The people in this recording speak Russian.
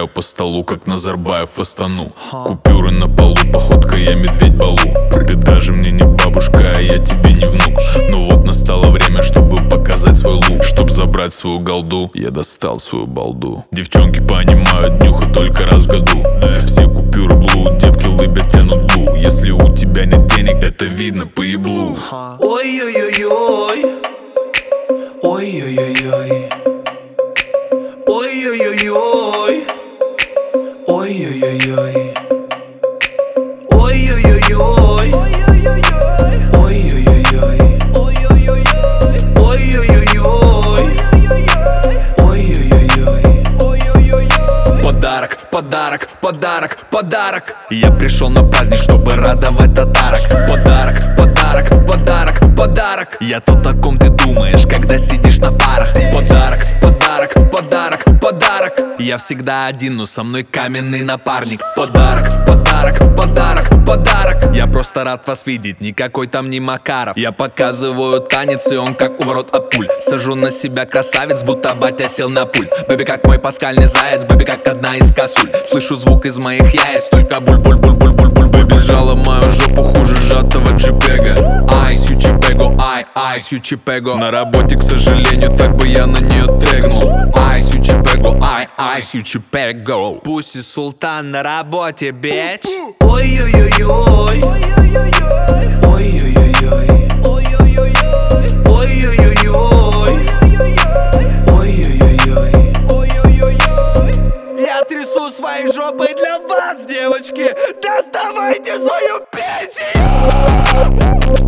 стреляю по столу, как Назарбаев в Астану. Купюры на полу, походка я медведь Балу. Ты даже мне не бабушка, а я тебе не внук. Ну вот настало время, чтобы показать свой лук. Чтоб забрать свою голду, я достал свою балду. Девчонки понимают, днюха только раз в году. Все купюры блуд, девки лыбят, тянут блу. Если у тебя нет денег, это видно по еблу. Ой-ой-ой-ой, ой-ой-ой-ой, ой-ой-ой-ой, ой-ой-ой-ой, ой-ой-ой-ой, ой-ой-ой-ой. Подарок, подарок, подарок, подарок. Я пришел на праздник, чтобы радовать татарок. Подарок, подарок, подарок, подарок. Я тот, о ком ты думаешь, когда сидишь на парах. Подарок, подарок, подарок, подарок. Я всегда один, но со мной каменный напарник. Подарок, подарок, подарок, подарок. Я просто рад вас видеть, никакой там не Макаров. Я показываю танец, и он как у ворот от пуль. Сажу на себя красавец, будто батя сел на пульт. Бэби как мой паскальный заяц, бэби как одна из косуль. Слышу звук из моих яиц, только буль-буль-буль-буль-буль-буль. Бэби сжала мою жопу хуже сжатого джипега. Ай, сючипего, ай, сючипего. На работе, к сожалению, так бы я на нее тегнул. Ай, сючипего, ай, сючипего. Пусть и султан на работе, бич. Ой-ой-ой-ой, ой-ой-ой-ой, ой-ой-ой-ой, ой-ой-ой-ой, ой-ой-ой-ой, ой-ой-ой-ой. Я трясу своей жопой для вас, девочки. Доставайте свою пенсию.